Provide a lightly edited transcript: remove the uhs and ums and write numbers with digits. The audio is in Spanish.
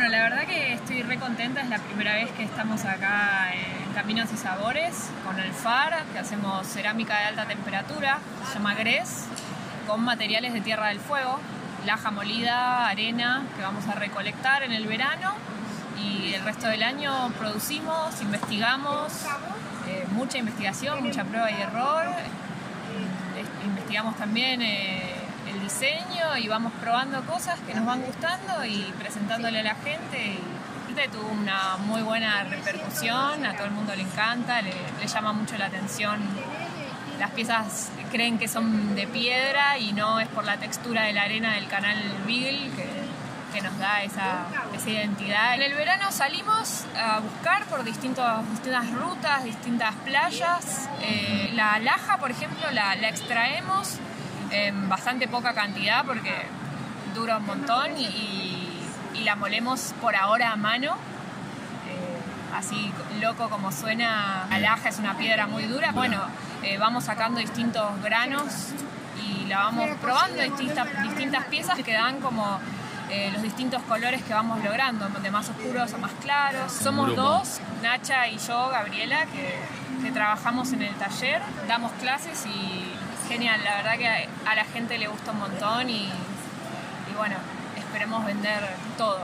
Bueno, la verdad que estoy re contenta, es la primera vez que estamos acá en Caminos y Sabores con el FAR, que hacemos cerámica de alta temperatura, se llama GRES, con materiales de Tierra del Fuego, laja molida, arena, que vamos a recolectar en el verano, y el resto del año producimos, investigamos, mucha investigación, mucha prueba y error, investigamos también el diseño y vamos probando cosas que nos van gustando y presentándole a la gente. Y tuvo una muy buena repercusión, a todo el mundo le encanta, le llama mucho la atención. Las piezas creen que son de piedra y no, es por la textura de la arena del canal Beagle que nos da esa identidad. En el verano salimos a buscar por distintas rutas, distintas playas. La laja, por ejemplo, la extraemos en bastante poca cantidad porque dura un montón y la molemos por ahora a mano. Así loco como suena, la laja es una piedra muy dura. Bueno, vamos sacando distintos granos y la vamos probando, distintas piezas que dan como los distintos colores que vamos logrando, de más oscuros a más claros. Somos dos, Nacha y yo, Gabriela, que trabajamos en el taller, damos clases y genial, la verdad que a la gente le gusta un montón y bueno, esperemos vender todo.